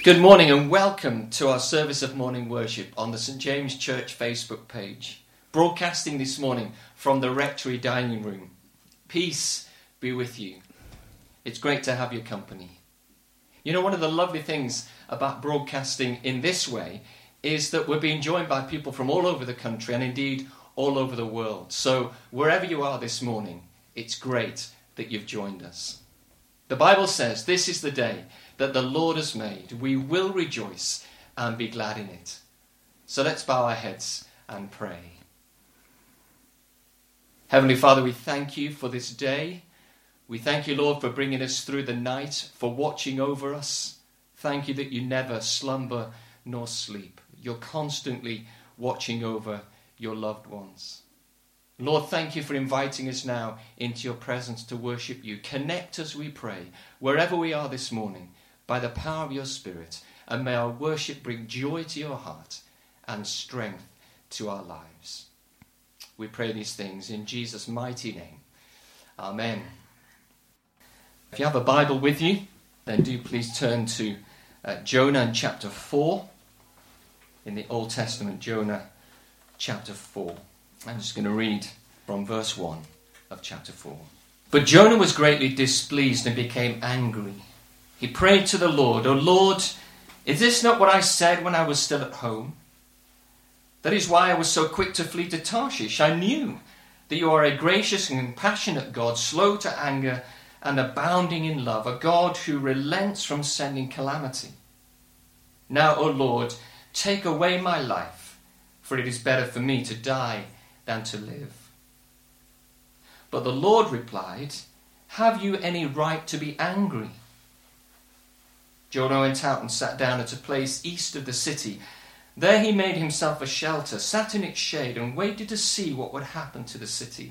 Good morning and welcome to our service of morning worship on the St James Church Facebook page. Broadcasting this morning from the Rectory dining room. Peace be with you. It's great to have your company. You know, one of the lovely things about broadcasting in this way is that we're being joined by people from all over the country and indeed all over the world. So wherever you are this morning, it's great that you've joined us. The Bible says this is the day that the Lord has made. We will rejoice and be glad in it. So let's bow our heads and pray. Heavenly Father, we thank you for this day. We thank you, Lord, for bringing us through the night, for watching over us. Thank you that you never slumber nor sleep. You're constantly watching over your loved ones. Lord, thank you for inviting us now into your presence to worship you. Connect us, we pray, wherever we are this morning, by the power of your Spirit, and may our worship bring joy to your heart and strength to our lives. We pray these things in Jesus' mighty name. Amen. If you have a Bible with you, then do please turn to Jonah in chapter 4. In the Old Testament, Jonah chapter 4. I'm just going to read from verse 1 of chapter 4. But Jonah was greatly displeased and became angry. He prayed to the Lord, "O Lord, is this not what I said when I was still at home? That is why I was so quick to flee to Tarshish. I knew that you are a gracious and compassionate God, slow to anger and abounding in love, a God who relents from sending calamity. Now, O Lord, take away my life, for it is better for me to die than to live." But the Lord replied, "Have you any right to be angry?" Jonah went out and sat down at a place east of the city. There he made himself a shelter, sat in its shade, and waited to see what would happen to the city.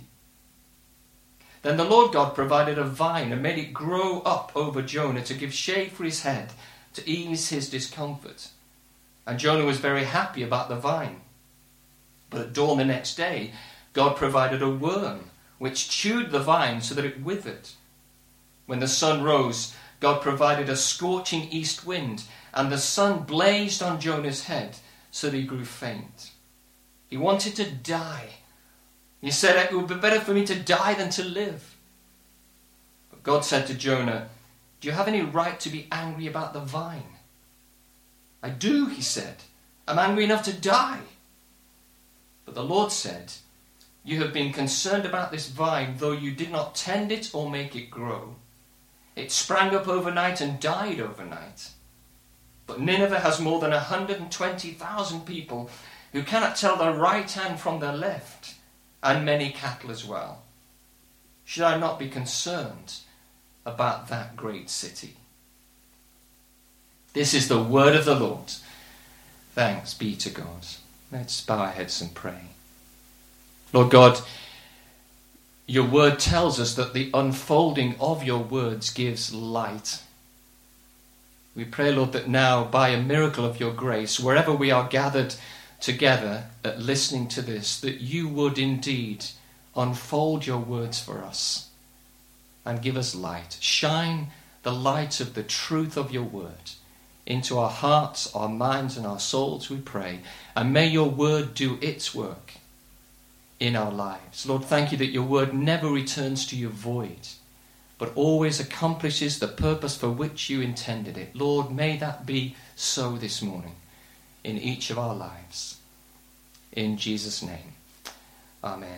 Then the Lord God provided a vine and made it grow up over Jonah to give shade for his head, to ease his discomfort. And Jonah was very happy about the vine. But at dawn the next day, God provided a worm, which chewed the vine so that it withered. When the sun rose, God provided a scorching east wind, and the sun blazed on Jonah's head so that he grew faint. He wanted to die. He said, "It would be better for me to die than to live." But God said to Jonah, "Do you have any right to be angry about the vine?" "I do," he said. "I'm angry enough to die." But the Lord said, "You have been concerned about this vine, though you did not tend it or make it grow. It sprang up overnight and died overnight. But Nineveh has more than 120,000 people who cannot tell their right hand from their left, and many cattle as well. Should I not be concerned about that great city?" This is the word of the Lord. Thanks be to God. Let's bow our heads and pray. Lord God, your word tells us that the unfolding of your words gives light. We pray, Lord, that now, by a miracle of your grace, wherever we are gathered together at listening to this, that you would indeed unfold your words for us and give us light. Shine the light of the truth of your word into our hearts, our minds, and our souls, we pray. And may your word do its work in our lives. Lord, thank you that your word never returns to you void, but always accomplishes the purpose for which you intended it. Lord, may that be so this morning in each of our lives. In Jesus' name, amen.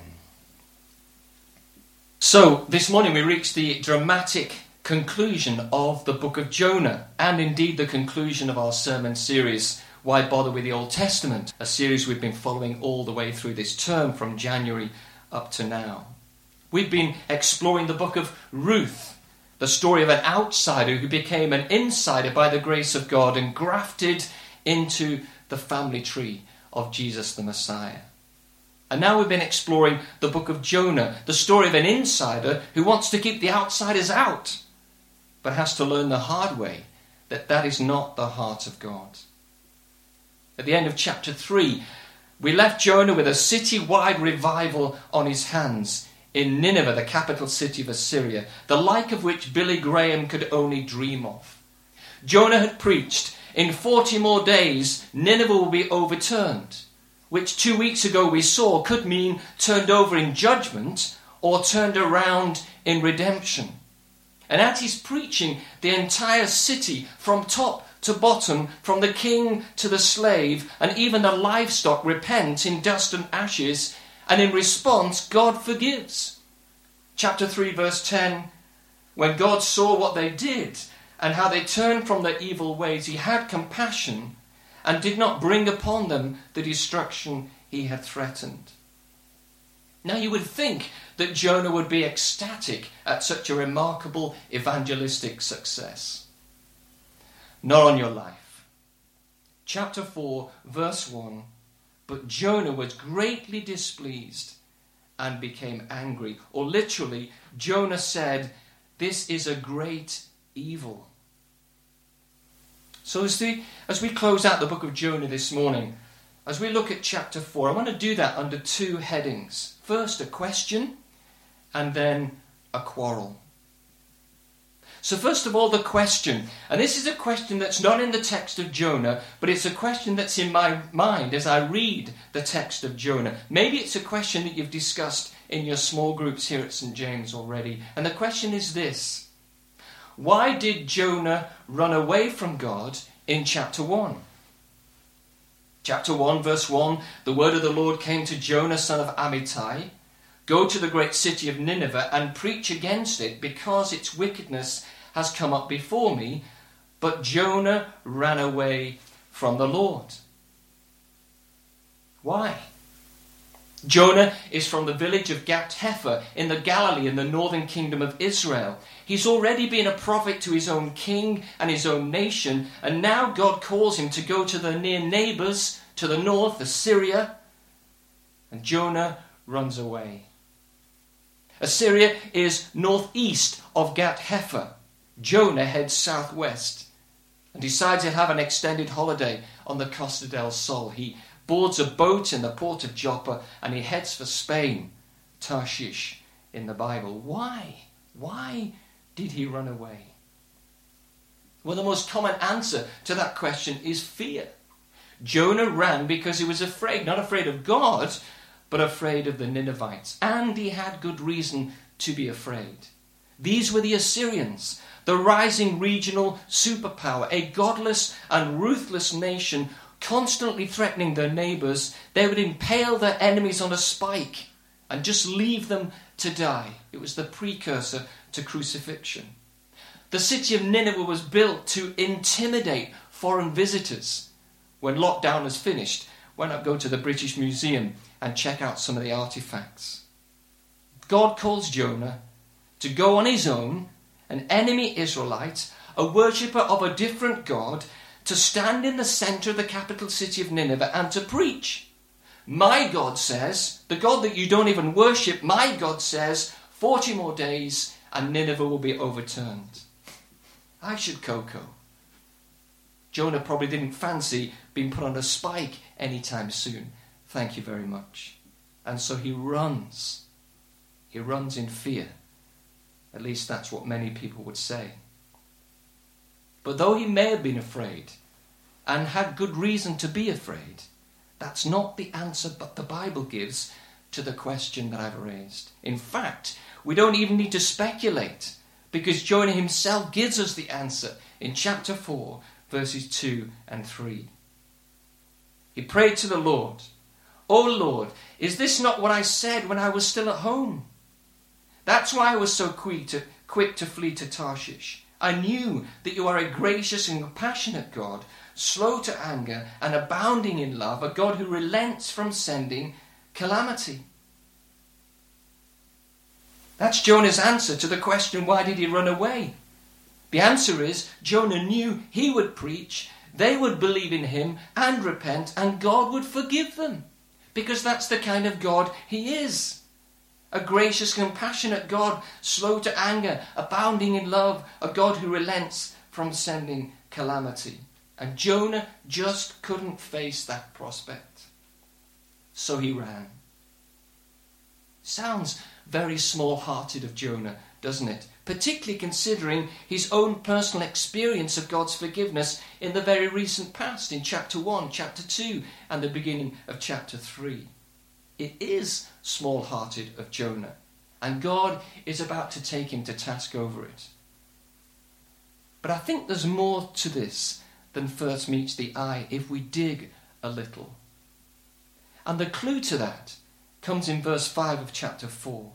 So, this morning we reach the dramatic conclusion of the book of Jonah, and indeed the conclusion of our sermon series, Why Bother with the Old Testament? A series we've been following all the way through this term from January up to now. We've been exploring the book of Ruth, the story of an outsider who became an insider by the grace of God and grafted into the family tree of Jesus the Messiah. And now we've been exploring the book of Jonah, the story of an insider who wants to keep the outsiders out, but has to learn the hard way that that is not the heart of God. At the end of chapter 3, we left Jonah with a city-wide revival on his hands in Nineveh, the capital city of Assyria, the like of which Billy Graham could only dream of. Jonah had preached in 40 more days, Nineveh will be overturned, which 2 weeks ago we saw could mean turned over in judgment or turned around in redemption. And at his preaching, the entire city, from top to bottom, from the king to the slave, and even the livestock, repent in dust and ashes, and in response, God forgives. Chapter 3, verse 10, when God saw what they did and how they turned from their evil ways, he had compassion and did not bring upon them the destruction he had threatened. Now you would think that Jonah would be ecstatic at such a remarkable evangelistic success. Not on your life. Chapter 4, verse 1, but Jonah was greatly displeased and became angry. Or literally, Jonah said, "This is a great evil." So as we close out the book of Jonah this morning, as we look at chapter 4, I want to do that under two headings. First, a question, and then a quarrel. So first of all, the question. And this is a question that's not in the text of Jonah, but it's a question that's in my mind as I read the text of Jonah. Maybe it's a question that you've discussed in your small groups here at St. James already. And the question is this: why did Jonah run away from God in chapter 1? Chapter 1, verse 1, the word of the Lord came to Jonah, son of Amittai. Go to the great city of Nineveh and preach against it, because its wickedness has come up before me. But Jonah ran away from the Lord. Why? Jonah is from the village of Gath-hepher in the Galilee in the northern kingdom of Israel. He's already been a prophet to his own king and his own nation, and now God calls him to go to the near neighbours to the north, Assyria, and Jonah runs away. Assyria is northeast of Gath-hepher. Jonah heads southwest and decides he'll have an extended holiday on the Costa del Sol. He boards a boat in the port of Joppa and he heads for Spain, Tarshish in the Bible. Why? Why did he run away? Well, the most common answer to that question is fear. Jonah ran because he was afraid, not afraid of God, but afraid of the Ninevites. And he had good reason to be afraid. These were the Assyrians, the rising regional superpower, a godless and ruthless nation constantly threatening their neighbours. They would impale their enemies on a spike and just leave them to die. It was the precursor to crucifixion. The city of Nineveh was built to intimidate foreign visitors. When lockdown was finished, why not go to the British Museum and check out some of the artifacts? God calls Jonah to go on his own, an enemy Israelite, a worshipper of a different God, to stand in the centre of the capital city of Nineveh and to preach. My God says, the God that you don't even worship, my God says, 40 more days and Nineveh will be overturned. I should cocoa. Jonah probably didn't fancy being put on a spike anytime soon. Thank you very much. And so he runs. He runs in fear. At least that's what many people would say. But though he may have been afraid, and had good reason to be afraid, that's not the answer but the Bible gives to the question that I've raised. In fact, we don't even need to speculate, because Jonah himself gives us the answer in chapter 4, verses 2 and 3. He prayed to the Lord, "O Lord, is this not what I said when I was still at home? That's why I was so quick to flee to Tarshish. I knew that you are a gracious and compassionate God, slow to anger and abounding in love, a God who relents from sending calamity." That's Jonah's answer to the question, why did he run away? The answer is, Jonah knew he would preach, they would believe in him and repent, and God would forgive them. Because that's the kind of God he is. A gracious, compassionate God, slow to anger, abounding in love, a God who relents from sending calamity. And Jonah just couldn't face that prospect. So he ran. Sounds very small-hearted of Jonah, doesn't it? particularly considering his own personal experience of God's forgiveness in the very recent past, in chapter 1, chapter 2, and the beginning of chapter 3. It is small-hearted of Jonah, and God is about to take him to task over it. But I think there's more to this than first meets the eye if we dig a little. And the clue to that comes in verse 5 of chapter 4.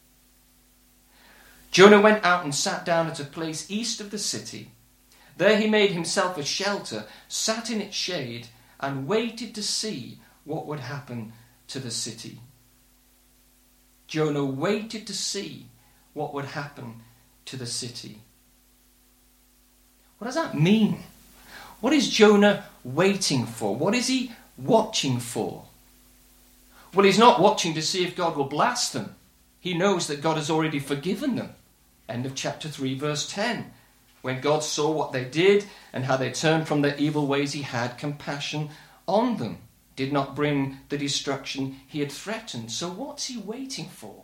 Jonah went out and sat down at a place east of the city. There he made himself a shelter, sat in its shade, and waited to see what would happen to the city. Jonah waited to see what would happen to the city. What does that mean? What is Jonah waiting for? What is he watching for? Well, he's not watching to see if God will blast them. He knows that God has already forgiven them. End of chapter 3, verse 10. When God saw what they did and how they turned from their evil ways, he had compassion on them. Did not bring the destruction he had threatened. So what's he waiting for?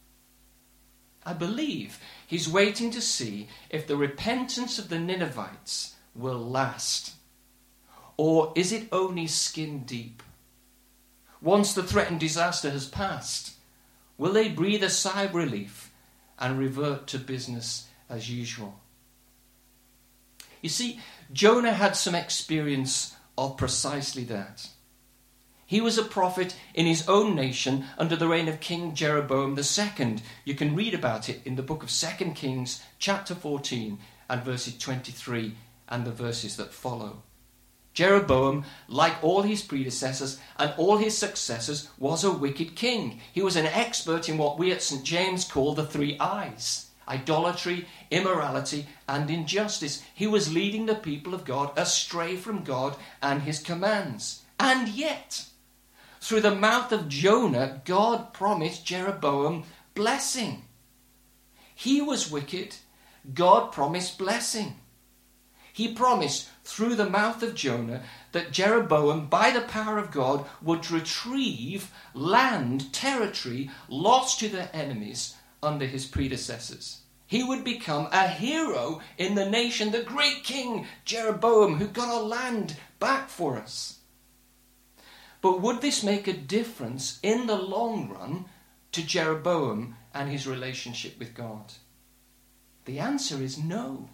I believe he's waiting to see if the repentance of the Ninevites will last. Or is it only skin deep? Once the threatened disaster has passed, will they breathe a sigh of relief and revert to business as usual? You see, Jonah had some experience of precisely that. He was a prophet in his own nation under the reign of King Jeroboam II. You can read about it in the book of 2 Kings, chapter 14, and verses 23, and the verses that follow. Jeroboam, like all his predecessors and all his successors, was a wicked king. He was an expert in what we at St. James call the 3 I's: idolatry, immorality, and injustice. He was leading the people of God astray from God and his commands. And yet, through the mouth of Jonah, God promised Jeroboam blessing. He was wicked. God promised blessing. He promised through the mouth of Jonah that Jeroboam, by the power of God, would retrieve land, territory, lost to their enemies under his predecessors. He would become a hero in the nation, the great king Jeroboam, who got our land back for us. But would this make a difference in the long run to Jeroboam and his relationship with God? The answer is no.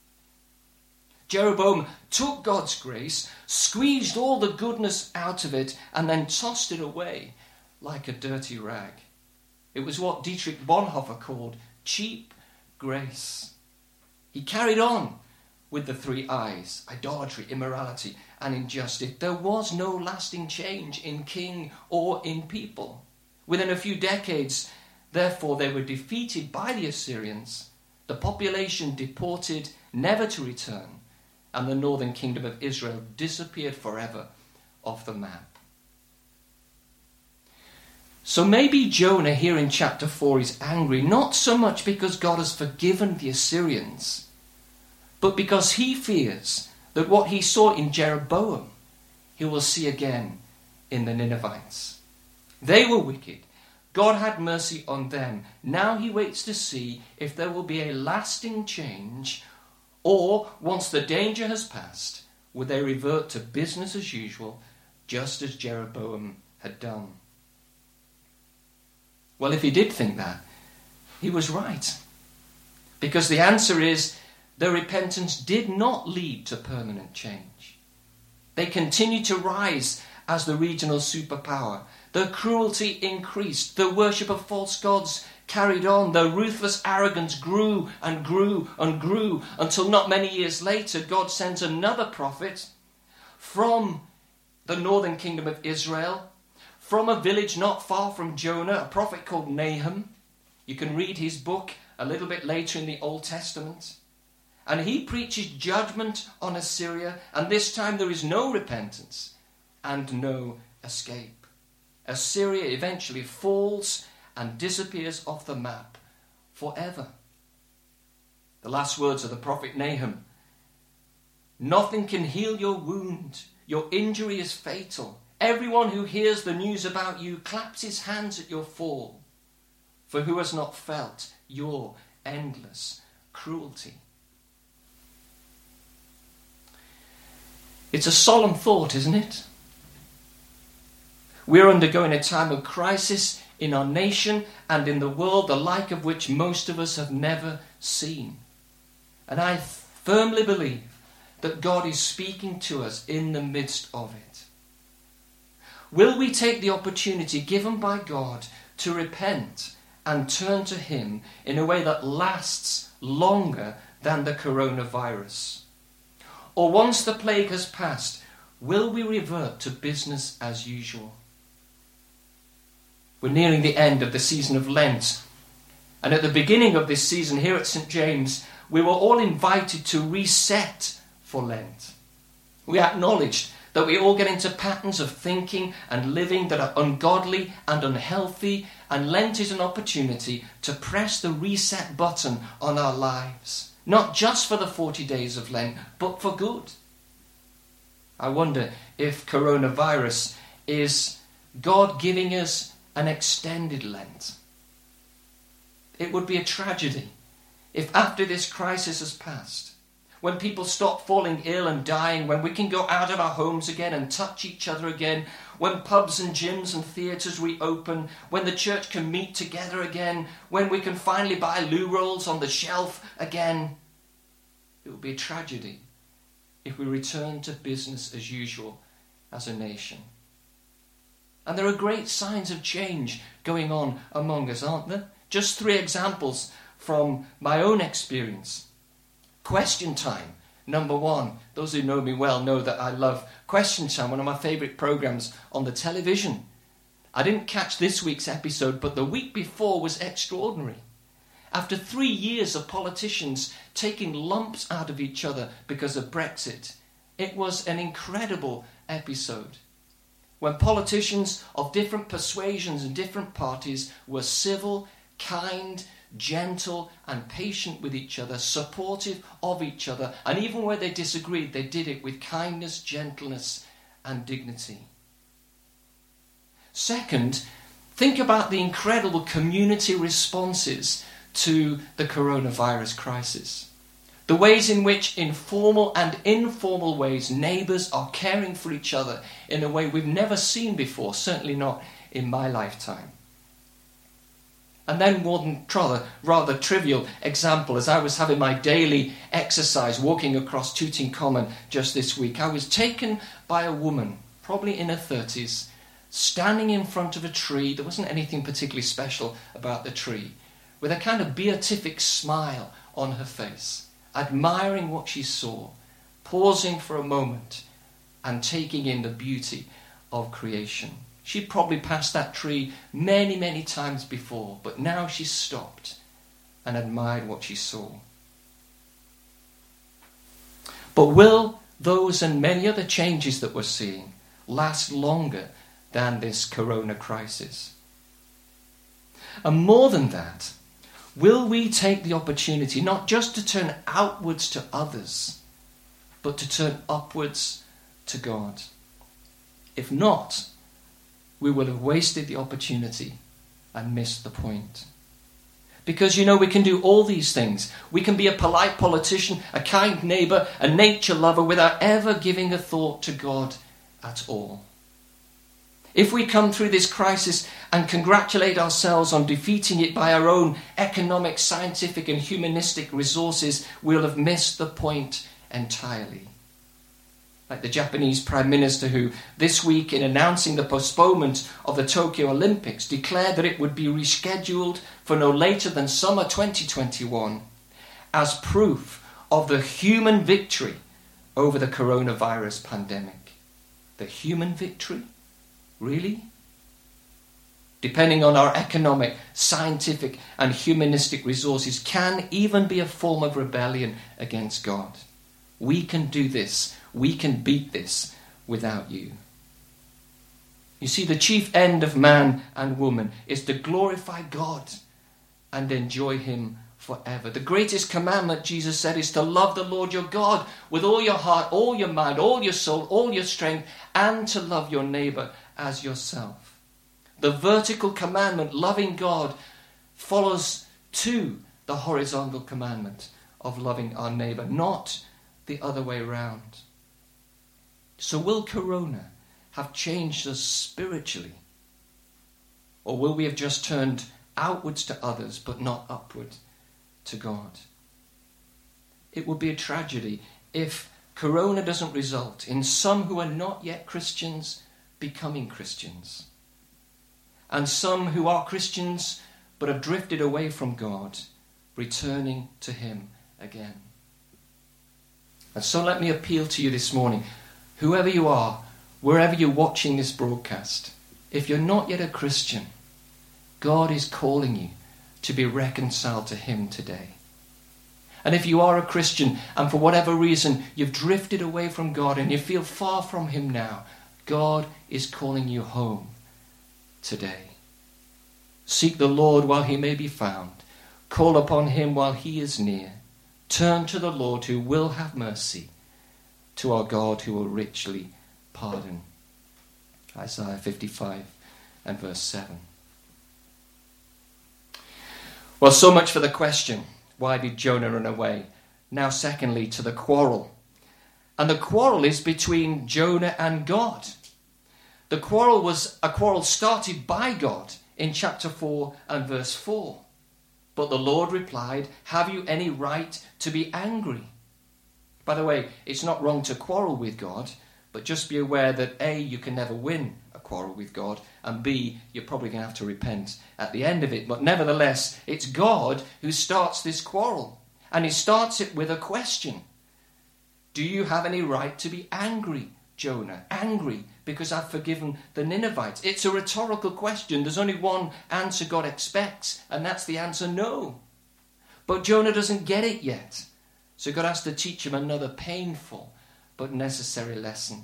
Jeroboam took God's grace, squeezed all the goodness out of it, and then tossed it away like a dirty rag. It was what Dietrich Bonhoeffer called cheap grace. He carried on with the 3 I's: idolatry, immorality, and injustice. There was no lasting change in king or in people. Within a few decades, therefore, they were defeated by the Assyrians, the population deported, never to return, and the northern kingdom of Israel disappeared forever off the map. So maybe Jonah here in chapter 4 is angry, not so much because God has forgiven the Assyrians, but because he fears that what he saw in Jeroboam, he will see again in the Ninevites. They were wicked. God had mercy on them. Now he waits to see if there will be a lasting change, or once the danger has passed, would they revert to business as usual, just as Jeroboam had done? Well, if he did think that, he was right. Because the answer is, their repentance did not lead to permanent change. They continued to rise as the regional superpower. Their cruelty increased. The worship of false gods carried on. Their ruthless arrogance grew and grew and grew until not many years later, God sent another prophet from the northern kingdom of Israel, from a village not far from Jonah, a prophet called Nahum. You can read his book a little bit later in the Old Testament. And he preaches judgment on Assyria, and this time there is no repentance and no escape. Assyria eventually falls and disappears off the map forever. The last words of the prophet Nahum: "Nothing can heal your wound. Your injury is fatal. Everyone who hears the news about you claps his hands at your fall. For who has not felt your endless cruelty. It's a solemn thought, isn't it? We're undergoing a time of crisis in our nation and in the world, the like of which most of us have never seen. And I firmly believe that God is speaking to us in the midst of it. Will we take the opportunity given by God to repent and turn to Him in a way that lasts longer than the coronavirus? Or once the plague has passed, will we revert to business as usual? We're nearing the end of the season of Lent. And at the beginning of this season here at St. James, we were all invited to reset for Lent. We acknowledged that we all get into patterns of thinking and living that are ungodly and unhealthy, and Lent is an opportunity to press the reset button on our lives. Not just for the 40 days of Lent, but for good. I wonder if coronavirus is God giving us an extended Lent. It would be a tragedy if after this crisis has passed, when people stop falling ill and dying, when we can go out of our homes again and touch each other again, when pubs and gyms and theatres reopen, when the church can meet together again, when we can finally buy loo rolls on the shelf again, it would be a tragedy if we return to business as usual as a nation. And there are great signs of change going on among us, aren't there? Just 3 examples from my own experience. Question Time, number 1. Those who know me well know that I love Question Time, one of my favourite programmes on the television. I didn't catch this week's episode, but the week before was extraordinary. After 3 years of politicians taking lumps out of each other because of Brexit, it was an incredible episode. When politicians of different persuasions and different parties were civil, kind, gentle and patient with each other, supportive of each other, and even where they disagreed, they did it with kindness, gentleness and dignity. Second, think about the incredible community responses to the coronavirus crisis. The ways in which, in formal and informal ways, neighbours are caring for each other in a way we've never seen before, certainly not in my lifetime. And then one rather trivial example, as I was having my daily exercise walking across Tooting Common just this week, I was taken by a woman, probably in her 30s, standing in front of a tree. There wasn't anything particularly special about the tree, with a kind of beatific smile on her face, admiring what she saw, pausing for a moment and taking in the beauty of creation. She'd probably passed that tree many, many times before, but now she stopped and admired what she saw. But will those and many other changes that we're seeing last longer than this corona crisis? And more than that, will we take the opportunity not just to turn outwards to others, but to turn upwards to God? If not, we will have wasted the opportunity and missed the point. Because, we can do all these things. We can be a polite politician, a kind neighbour, a nature lover without ever giving a thought to God at all. If we come through this crisis and congratulate ourselves on defeating it by our own economic, scientific and humanistic resources, we'll have missed the point entirely. Like the Japanese Prime Minister who, this week in announcing the postponement of the Tokyo Olympics, declared that it would be rescheduled for no later than summer 2021 as proof of the human victory over the coronavirus pandemic. The human victory? Really? Depending on our economic, scientific and humanistic resources, can even be a form of rebellion against God. We can do this. We can beat this without you. You see, the chief end of man and woman is to glorify God and enjoy Him forever. The greatest commandment, Jesus said, is to love the Lord your God with all your heart, all your mind, all your soul, all your strength, and to love your neighbour as yourself. The vertical commandment, loving God, follows to the horizontal commandment of loving our neighbour, not the other way round. So will Corona have changed us spiritually? Or will we have just turned outwards to others but not upward to God? It would be a tragedy if Corona doesn't result in some who are not yet Christians becoming Christians, and some who are Christians but have drifted away from God returning to him again. And so let me appeal to you this morning, whoever you are, wherever you're watching this broadcast, if you're not yet a Christian, God is calling you to be reconciled to him today. And if you are a Christian and for whatever reason you've drifted away from God and you feel far from him now, God is calling you home today. Seek the Lord while he may be found. Call upon him while he is near. Turn to the Lord who will have mercy, to our God who will richly pardon. Isaiah 55 and verse 7. Well, so much for the question, why did Jonah run away? Now secondly, to the quarrel. And the quarrel is between Jonah and God. The quarrel was a quarrel started by God in chapter 4 and verse 4. But the Lord replied, have you any right to be angry? By the way, it's not wrong to quarrel with God, but just be aware that A, you can never win a quarrel with God, and B, you're probably going to have to repent at the end of it. But nevertheless, it's God who starts this quarrel, and he starts it with a question. Do you have any right to be angry, Jonah? Angry because I've forgiven the Ninevites. It's a rhetorical question. There's only one answer God expects, and that's the answer no. But Jonah doesn't get it yet. So God has to teach him another painful but necessary lesson.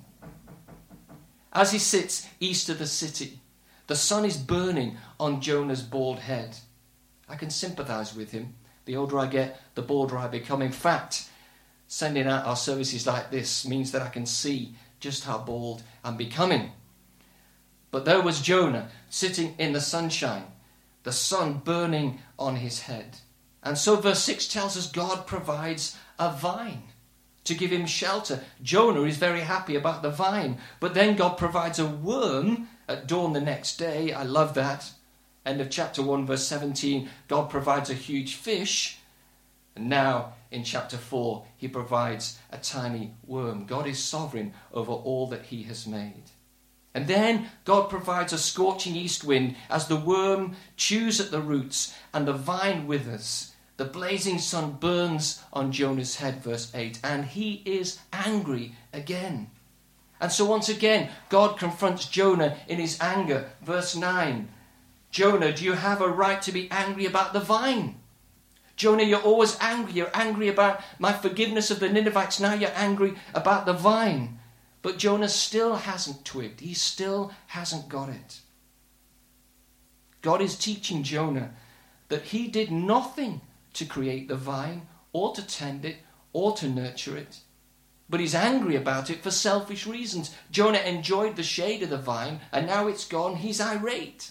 As he sits east of the city, the sun is burning on Jonah's bald head. I can sympathize with him. The older I get, the balder I become. In fact, sending out our services like this means that I can see just how bald I'm becoming. But there was Jonah sitting in the sunshine, the sun burning on his head. And so verse 6 tells us God provides a vine to give him shelter. Jonah is very happy about the vine, but then God provides a worm at dawn the next day. I love that. End of chapter 1 verse 17, God provides a huge fish. And now in chapter 4, he provides a tiny worm. God is sovereign over all that he has made. And then God provides a scorching east wind as the worm chews at the roots and the vine withers. The blazing sun burns on Jonah's head, verse 8, and he is angry again. And so once again, God confronts Jonah in his anger, verse 9. Jonah, do you have a right to be angry about the vine? Jonah, you're always angry. You're angry about my forgiveness of the Ninevites. Now you're angry about the vine. But Jonah still hasn't twigged. He still hasn't got it. God is teaching Jonah that he did nothing to create the vine, or to tend it, or to nurture it. But he's angry about it for selfish reasons. Jonah enjoyed the shade of the vine, and now it's gone. He's irate.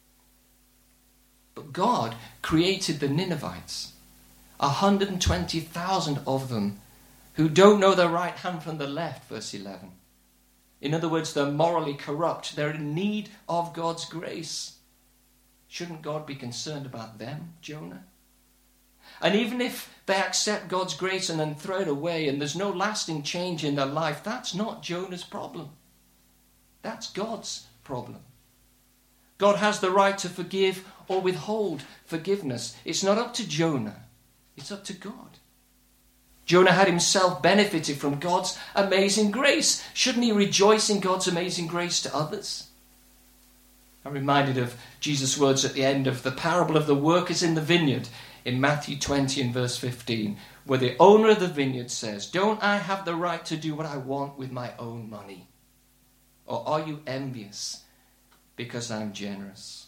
But God created the Ninevites, 120,000 of them, who don't know their right hand from the left, verse 11. In other words, they're morally corrupt. They're in need of God's grace. Shouldn't God be concerned about them, Jonah? And even if they accept God's grace and then throw it away and there's no lasting change in their life, that's not Jonah's problem. That's God's problem. God has the right to forgive or withhold forgiveness. It's not up to Jonah. It's up to God. Jonah had himself benefited from God's amazing grace. Shouldn't he rejoice in God's amazing grace to others? I'm reminded of Jesus' words at the end of the parable of the workers in the vineyard in Matthew 20 and verse 15, where the owner of the vineyard says, "Don't I have the right to do what I want with my own money? Or are you envious because I'm generous?"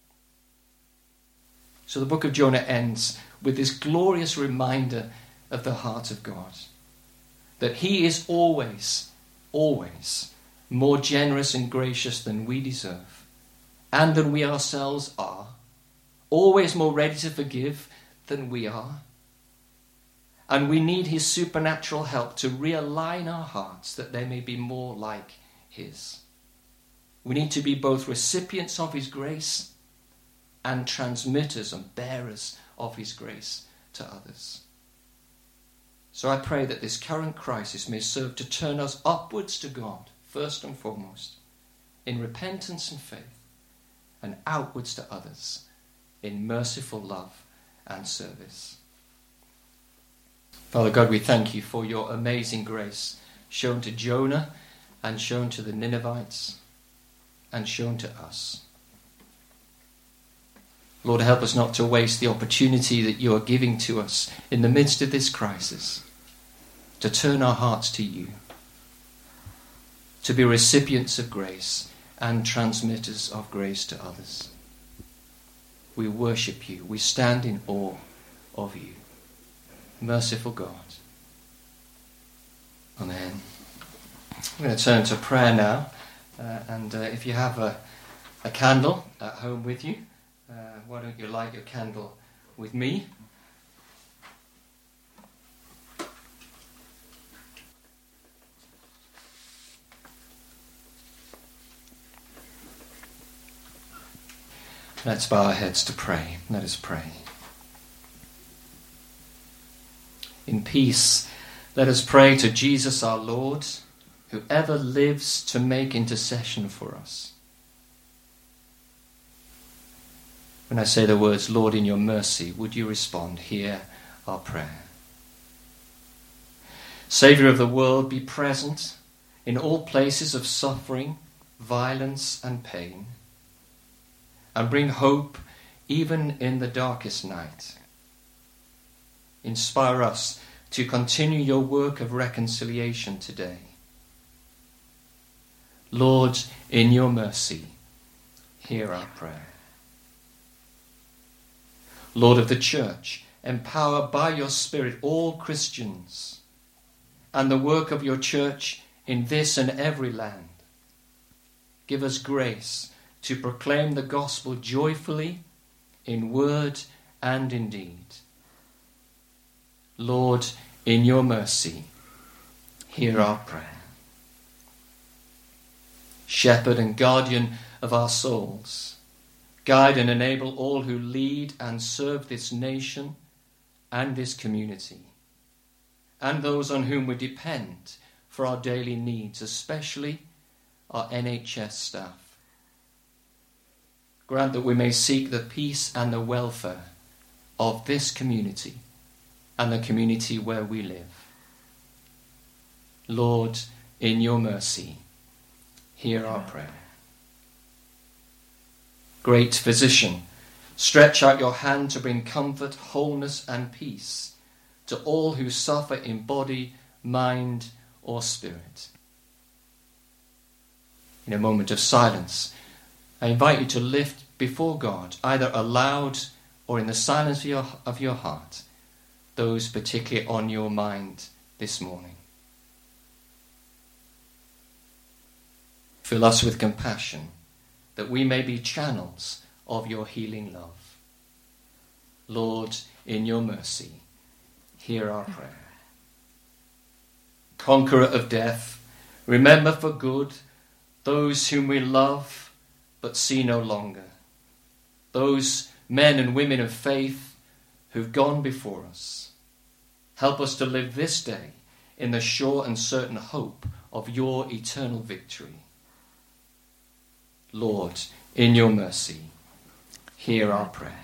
So the book of Jonah ends with this glorious reminder of the heart of God, that he is always, always more generous and gracious than we deserve and than we ourselves are, always more ready to forgive than we are. And we need his supernatural help to realign our hearts that they may be more like his. We need to be both recipients of his grace and transmitters and bearers of his grace to others. So I pray that this current crisis may serve to turn us upwards to God, first and foremost, in repentance and faith, and outwards to others in merciful love and service. Father God, we thank you for your amazing grace shown to Jonah and shown to the Ninevites and shown to us. Lord, help us not to waste the opportunity that you are giving to us in the midst of this crisis to turn our hearts to you, to be recipients of grace and transmitters of grace to others. We worship you. We stand in awe of you. Merciful God. Amen. I'm going to turn to prayer now. And if you have a candle at home with you, why don't you light your candle with me? Let's bow our heads to pray. Let us pray. In peace, let us pray to Jesus our Lord, who ever lives to make intercession for us. When I say the words, Lord, in your mercy, would you respond, hear our prayer. Saviour of the world, be present in all places of suffering, violence and pain, and bring hope even in the darkest night. Inspire us to continue your work of reconciliation today. Lord, in your mercy, hear our prayer. Lord of the Church, empower by your Spirit all Christians and the work of your Church in this and every land. Give us grace to proclaim the gospel joyfully in word and in deed. Lord, in your mercy, hear our prayer. Shepherd and guardian of our souls, guide and enable all who lead and serve this nation and this community, and those on whom we depend for our daily needs, especially our NHS staff. Grant that we may seek the peace and the welfare of this community and the community where we live. Lord, in your mercy, hear our prayer. Great Physician, stretch out your hand to bring comfort, wholeness and peace to all who suffer in body, mind or spirit. In a moment of silence, I invite you to lift before God, either aloud or in the silence of your heart, those particularly on your mind this morning. Fill us with compassion, that we may be channels of your healing love. Lord, in your mercy, hear our prayer. Conqueror of death, remember for good those whom we love but see no longer, those men and women of faith who've gone before us. Help us to live this day in the sure and certain hope of your eternal victory. Lord, in your mercy, hear our prayer.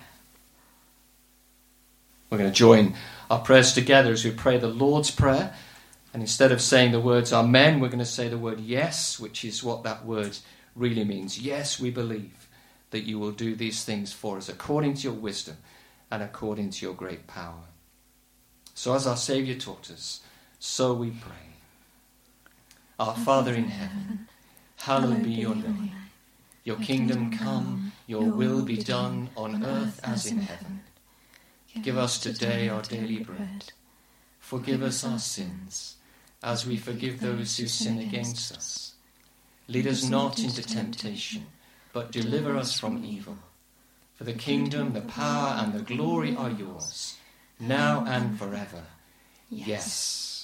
We're going to join our prayers together as we pray the Lord's Prayer. And instead of saying the words Amen, we're going to say the word yes, which is what that word really means. Yes, we believe that you will do these things for us according to your wisdom and according to your great power. So as our Saviour taught us, so we pray. Our Father in heaven, hallowed be your name. Your kingdom come, your will be done on earth as in heaven. Give us today our daily bread. Forgive us our sins, as we forgive those who sin against us. Lead us not into temptation, but deliver us from evil. For the kingdom, the power, and the glory are yours, now and forever. Yes.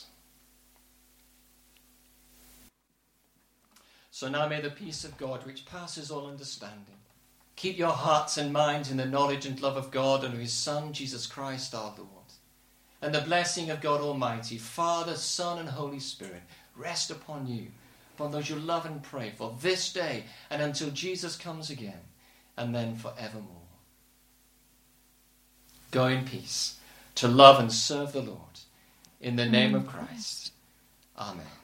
So now may the peace of God, which passes all understanding, keep your hearts and minds in the knowledge and love of God and of his Son, Jesus Christ our Lord. And the blessing of God Almighty, Father, Son, and Holy Spirit, rest upon you, upon those you love and pray for this day and until Jesus comes again, and then forevermore. Go in peace to love and serve the Lord. In the name of Christ. Amen.